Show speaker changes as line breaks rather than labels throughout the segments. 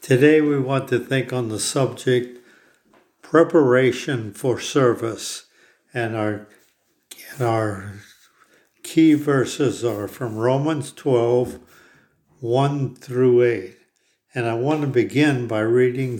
Today we want to think on the subject preparation for service, and our key verses are from Romans 12, 1 through 8. And I want to begin by reading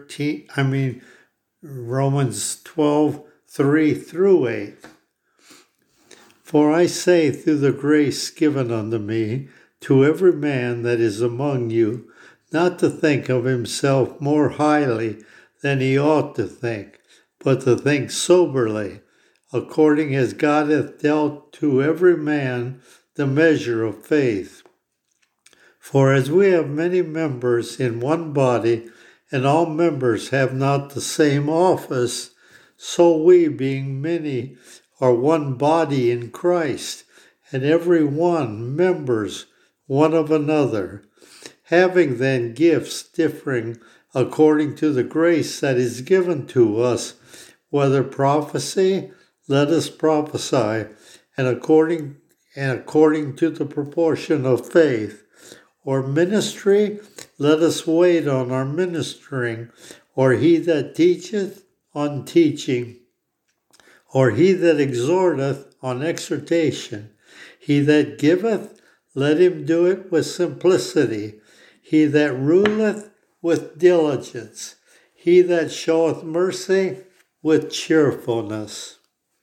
Romans 12, 3 through 8. For I say through the grace given unto me, to every man that is among you, not to think of himself more highly than he ought to think, but to think soberly, according as God hath dealt to every man the measure of faith. For as we have many members in one body, and all members have not the same office, so we, being many, are one body in Christ, and every one members one of another. Having then gifts differing according to the grace that is given to us, whether prophecy, let us prophesy, and according to the proportion of faith, or ministry, let us wait on our ministering, or he that teacheth on teaching, or he that exhorteth on exhortation. He that giveth, let him do it with simplicity. He that ruleth with diligence. He that showeth mercy with cheerfulness.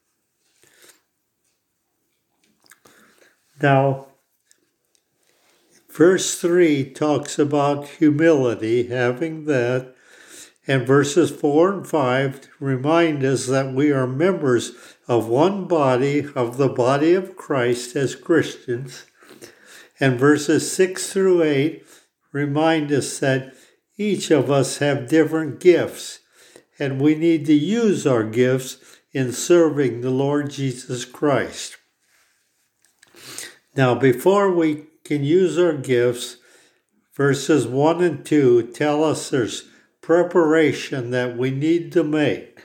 Now, verse 3 talks about humility, having that, and verses 4 and 5 remind us that we are members of one body, of the body of Christ as Christians. And verses 6 through 8 remind us that each of us have different gifts, and we need to use our gifts in serving the Lord Jesus Christ. Now, before we can use our gifts, verses 1 and 2 tell us there's preparation that we need to make.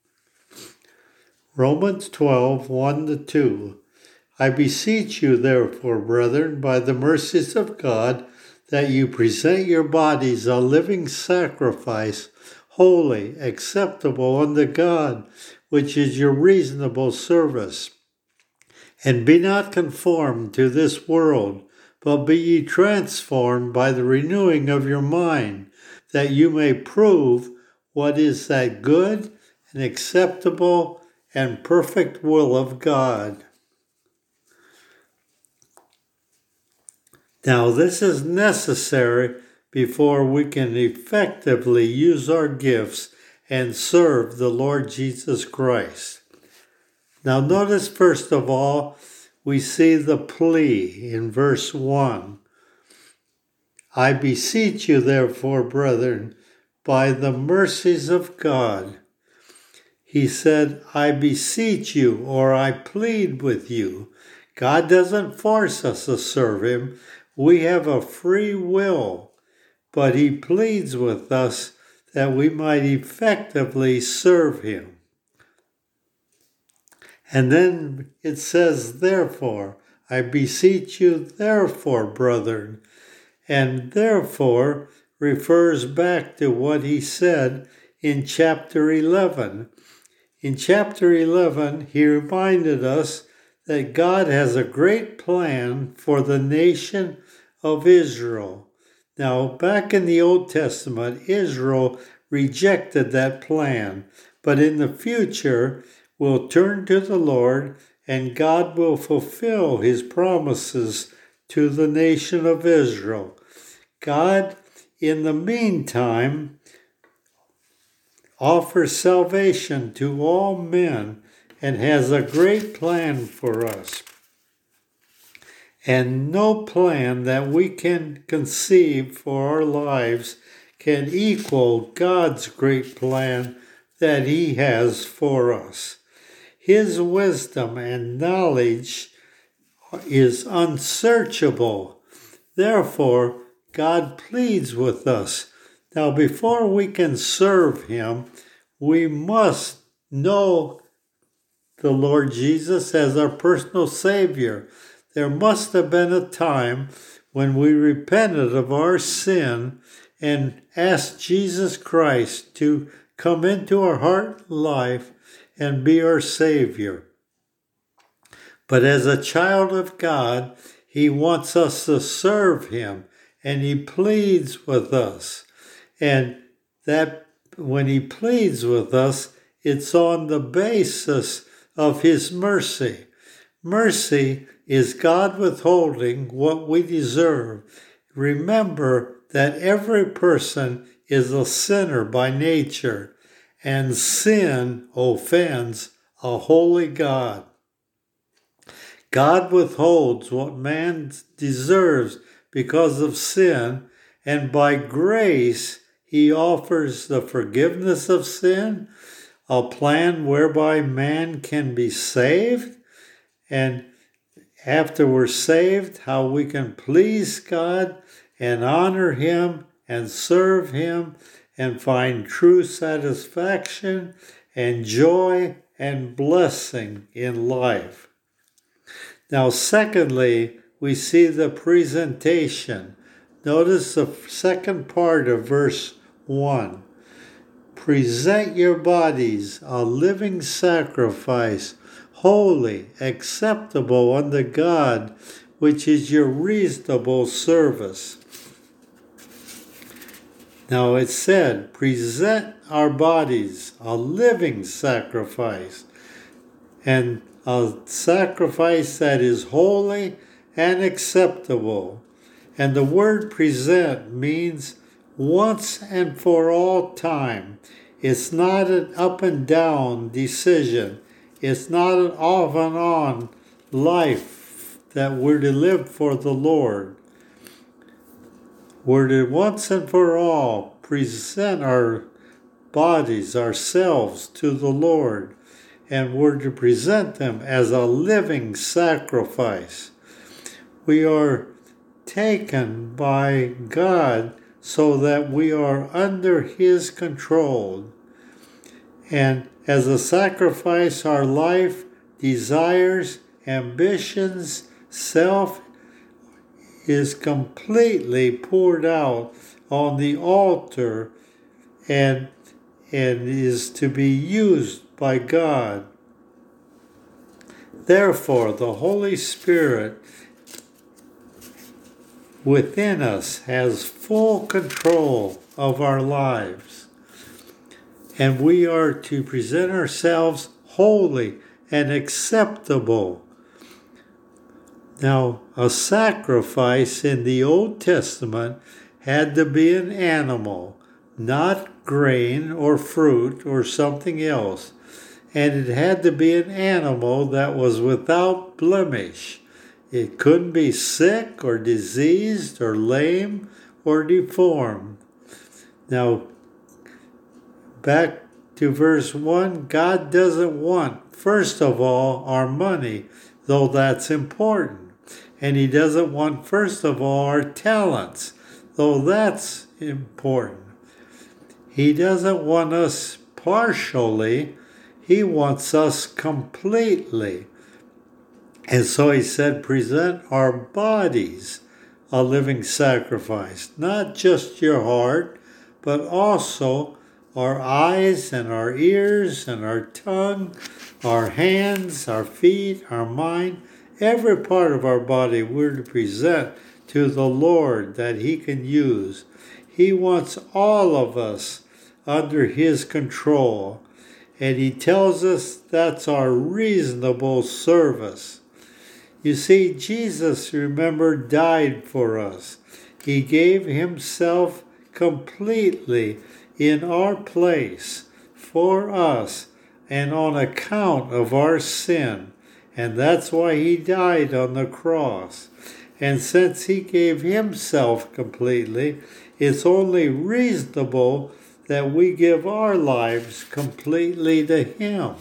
Romans 12, 1 to 2. I beseech you, therefore, brethren, by the mercies of God, that you present your bodies a living sacrifice, holy, acceptable unto God, which is your reasonable service. And be not conformed to this world, but be ye transformed by the renewing of your mind, that you may prove what is that good and acceptable and perfect will of God. Now, this is necessary before we can effectively use our gifts and serve the Lord Jesus Christ. Now, notice first of all, we see the plea in verse 1. I beseech you, therefore, brethren, by the mercies of God. He said, I beseech you, or I plead with you. God doesn't force us to serve him. We have a free will, but he pleads with us that we might effectively serve him. And then it says, therefore, I beseech you, therefore, brethren. And therefore refers back to what he said in chapter 11. In chapter 11, he reminded us that God has a great plan for the nation of Israel. Now, back in the Old Testament, Israel rejected that plan, but in the future will turn to the Lord, and God will fulfill his promises to the nation of Israel. God, in the meantime, offers salvation to all men and has a great plan for us. And no plan that we can conceive for our lives can equal God's great plan that he has for us. His wisdom and knowledge is unsearchable. Therefore, God pleads with us. Now, before we can serve him, we must know the Lord Jesus as our personal Savior. There must have been a time when we repented of our sin and ask Jesus Christ to come into our heart and life and be our Savior. But as a child of God, He wants us to serve Him, and He pleads with us. And that when He pleads with us, it's on the basis of His mercy. Mercy is God withholding what we deserve. Remember that every person is a sinner by nature, and sin offends a holy God. God withholds what man deserves because of sin, and by grace He offers the forgiveness of sin, a plan whereby man can be saved, and after we're saved, how we can please God and honor Him and serve Him and find true satisfaction and joy and blessing in life. Now, secondly, we see the presentation. Notice the second part of verse 1. Present your bodies a living sacrifice, holy, acceptable unto God, which is your reasonable service. Now it said, present our bodies a living sacrifice, and a sacrifice that is holy and acceptable. And the word present means once and for all time. It's not an up and down decision. It's not an off and on life that we're to live for the Lord. We're to once and for all present our bodies, ourselves to the Lord, and we're to present them as a living sacrifice. We are taken by God so that we are under His control. And as a sacrifice, our life, desires, ambitions, self is completely poured out on the altar and is to be used by God. Therefore, the Holy Spirit within us has full control of our lives. And we are to present ourselves holy and acceptable. Now, a sacrifice in the Old Testament had to be an animal, not grain or fruit or something else. And it had to be an animal that was without blemish. It couldn't be sick or diseased or lame or deformed. Now, back to verse 1, God doesn't want, first of all, our money, though that's important. And He doesn't want, first of all, our talents, though that's important. He doesn't want us partially. He wants us completely. And so He said, present our bodies a living sacrifice, not just your heart, but also our eyes and our ears and our tongue, our hands, our feet, our mind, every part of our body we're to present to the Lord that He can use. He wants all of us under His control. And He tells us that's our reasonable service. You see, Jesus, remember, died for us. He gave Himself completely in our place for us and on account of our sin. And that's why He died on the cross. And since He gave Himself completely, it's only reasonable that we give our lives completely to Him.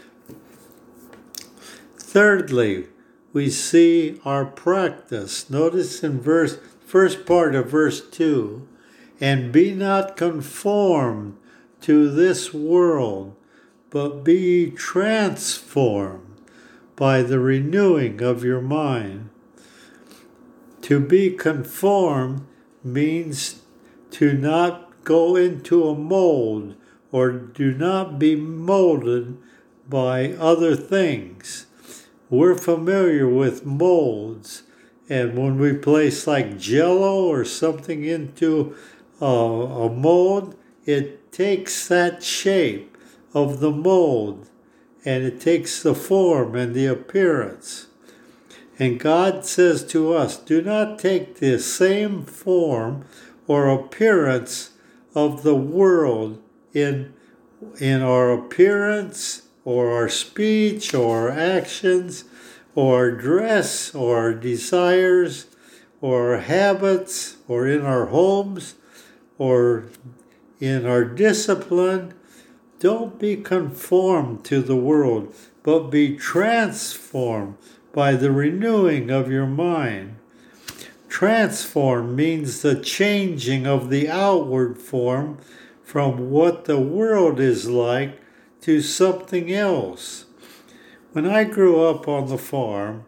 Thirdly, we see our practice. Notice in first part of verse 2, and be not conformed to this world, but be transformed by the renewing of your mind. To be conformed means to not go into a mold or do not be molded by other things. We're familiar with molds, and when we place like Jello or something into a mold, it takes that shape of the mold and it takes the form and the appearance. And God says to us, do not take the same form or appearance of the world in our appearance or our speech or our actions or our dress or our desires or our habits or in our homes or in our discipline. Don't be conformed to the world, but be transformed by the renewing of your mind. Transform means the changing of the outward form from what the world is like to something else. When I grew up on the farm,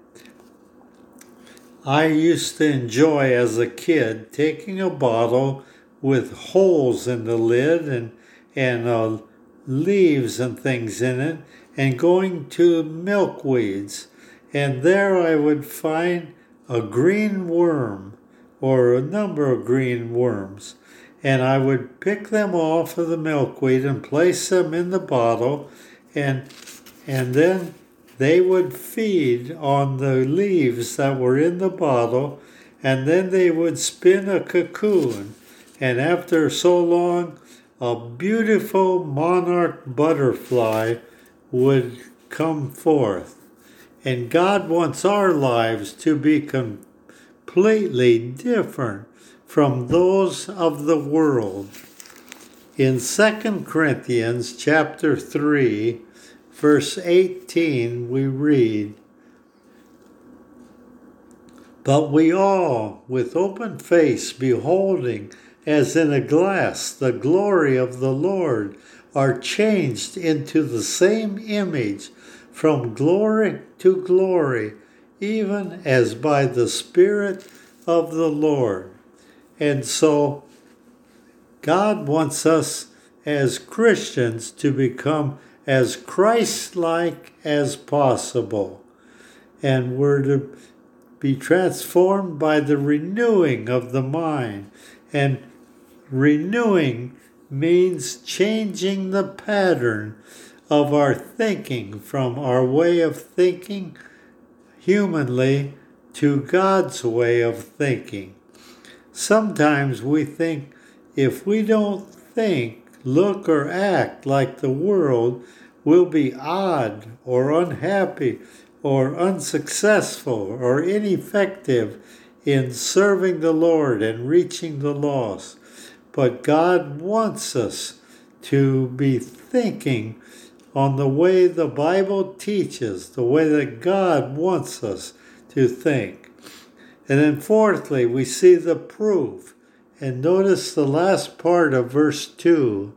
I used to enjoy as a kid taking a bottle with holes in the lid and leaves and things in it and going to milkweeds. And there I would find a green worm or a number of green worms. And I would pick them off of the milkweed and place them in the bottle, and then they would feed on the leaves that were in the bottle, and then they would spin a cocoon. And after so long, a beautiful monarch butterfly would come forth. And God wants our lives to be completely different from those of the world. In 2 Corinthians chapter 3, verse 18, we read, "But we all, with open face, beholding as in a glass the glory of the Lord, are changed into the same image from glory to glory, even as by the Spirit of the Lord." And so God wants us as Christians to become as Christ-like as possible. And we're to be transformed by the renewing of the mind. And renewing means changing the pattern of our thinking from our way of thinking humanly to God's way of thinking. Sometimes we think if we don't think, look, or act like the world, we'll be odd or unhappy or unsuccessful or ineffective in serving the Lord and reaching the lost. But God wants us to be thinking on the way the Bible teaches, the way that God wants us to think. And then fourthly, we see the proof. And notice the last part of verse 2,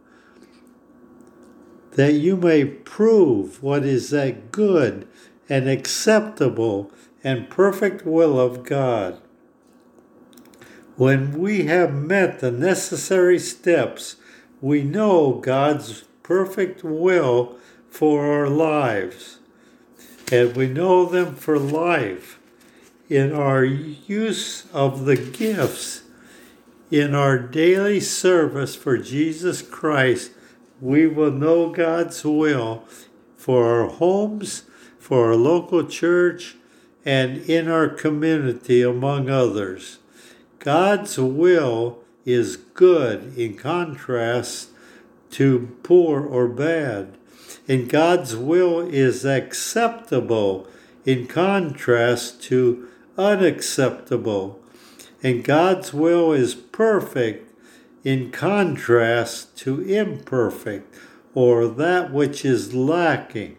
that you may prove what is that good and acceptable and perfect will of God. When we have met the necessary steps, we know God's perfect will for our lives. And we know them for life. In our use of the gifts, in our daily service for Jesus Christ, we will know God's will for our homes, for our local church, and in our community, among others. God's will is good in contrast to poor or bad. And God's will is acceptable in contrast to unacceptable. And God's will is perfect in contrast to imperfect, or that which is lacking.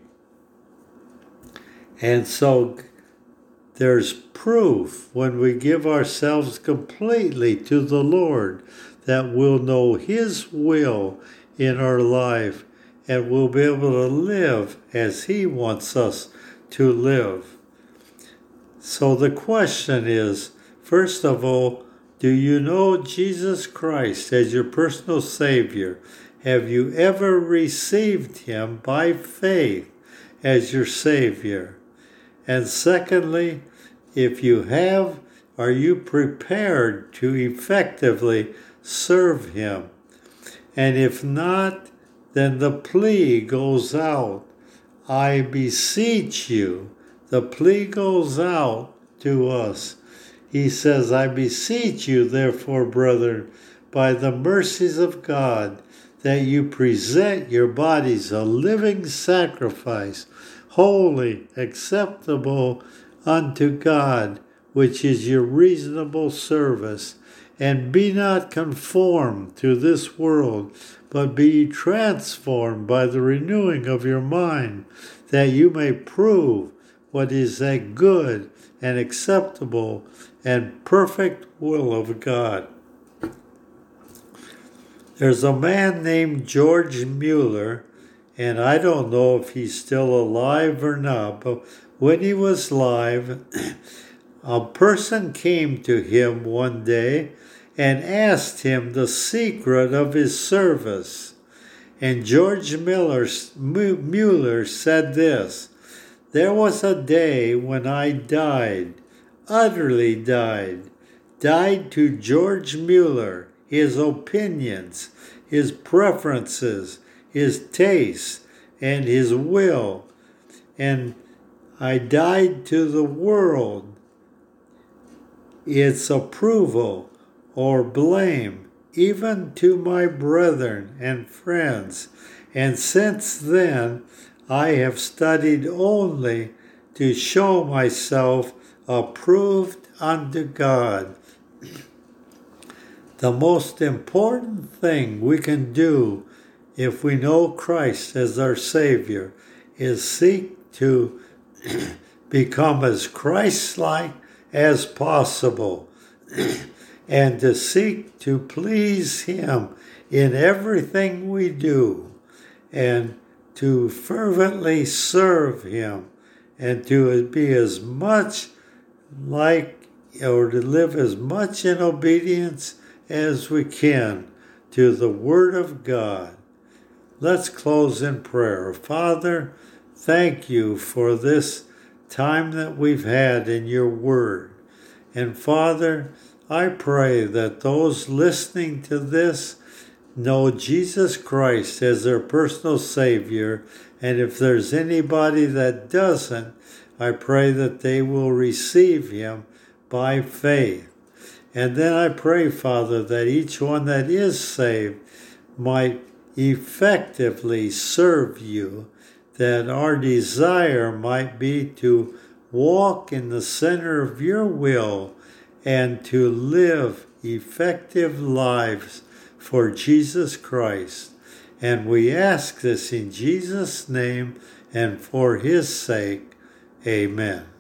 And so there's proof when we give ourselves completely to the Lord that we'll know His will in our life and we'll be able to live as He wants us to live. So the question is, first of all, Do you know Jesus Christ as your personal Savior? Have you ever received him by faith as your Savior? And secondly, if you have, are you prepared to effectively serve him? And if not, then the plea goes out. I beseech you. The plea goes out to us. He says, I beseech you, therefore, brethren, by the mercies of God, that you present your bodies a living sacrifice, holy, acceptable unto God, which is your reasonable service. And be not conformed to this world, but be transformed by the renewing of your mind, that you may prove what is that good and acceptable and perfect will of God. There's a man named George Mueller, and I don't know if he's still alive or not, but when he was alive, a person came to him one day and asked him the secret of his service. And George Mueller said this, there was a day when I died, utterly died to George Mueller, his opinions, his preferences, his tastes, and his will. And I died to the world, its approval or blame, even to my brethren and friends. And since then, I have studied only to show myself approved unto God. The most important thing we can do if we know Christ as our Savior is seek to become as Christ-like as possible and to seek to please Him in everything we do and to fervently serve Him and to be as much like or to live as much in obedience as we can to the Word of God. Let's close in prayer. Father, thank you for this time that we've had in your Word. And Father, I pray that those listening to this know Jesus Christ as their personal Savior. And if there's anybody that doesn't, I pray that they will receive Him by faith. And then I pray, Father, that each one that is saved might effectively serve you, that our desire might be to walk in the center of your will and to live effective lives for Jesus Christ. And we ask this in Jesus' name and for His sake. Amen.